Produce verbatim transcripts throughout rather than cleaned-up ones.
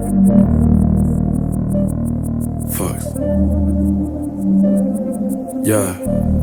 Fuck. Yeah.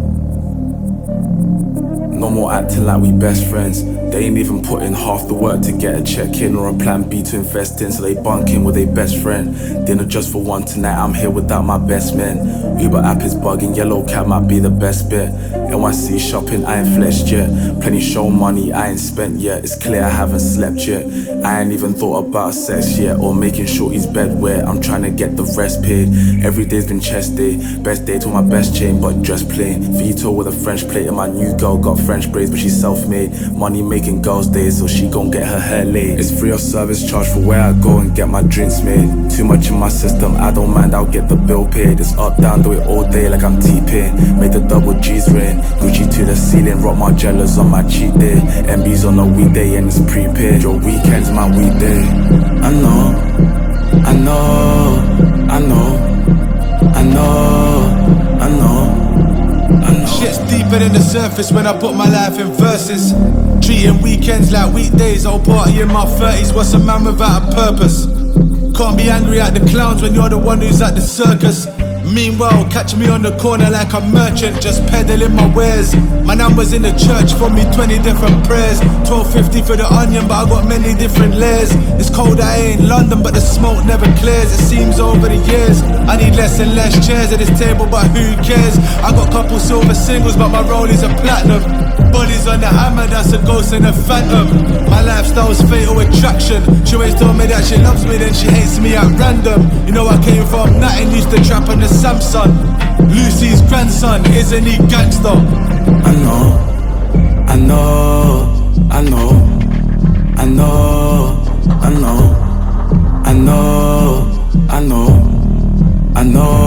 No more acting like we best friends. They ain't even put in half the work to get a check-in or a plan B to invest in, so they bunk in with their best friend. Dinner just for one tonight, I'm here without my best man. Uber app is bugging, yellow cab might be the best bit. N Y C shopping, I ain't flexed yet. Plenty show money, I ain't spent yet. It's clear I haven't slept yet. I ain't even thought about sex yet, or making sure he's bed wet. I'm trying to get the rest paid. Every day's been chest day. Best day to my best chain, but dressed plain. Vito with a French plate, and my new girl got French braids, but she's self-made. Money making girls days, so she gon' get her hair laid. It's free of service charge for where I go and get my drinks made. Too much in my system, I don't mind, I'll get the bill paid. It's up, down, do it all day like I'm T-Pain. Made the double G's rain. Gucci to the ceiling, rock Margielas on my cheat day. M B's on a weekday and it's prepaid. Your weekend's my weekday. I know, I know, I know, I know, I know, I know. Shit's deeper than the surface when I put my life in verses. Treating weekends like weekdays, I'll party in my thirties. What's a man without a purpose? Can't be angry at the clowns when you're the one who's at the circus. Meanwhile, catch me on the corner like a merchant, just peddling my wares. My numbers in the church for me, twenty different prayers. Twelve fifty for the onion, but I got many different layers. It's cold, I ain't London, but the smoke never clears. It seems over the years I need less and less chairs at this table, but who cares? I got couple silver singles, but my rollies are platinum. Bodies on the hammer, that's a ghost and a phantom. My lifestyle's fatal attraction. She always told me that she loves me, then she hates me at random. You know I came from nothing, used to trap on the Samsung. Lucy's grandson, isn't he gangster? I know, I know, I know, I know, I know, I know, I know, I know.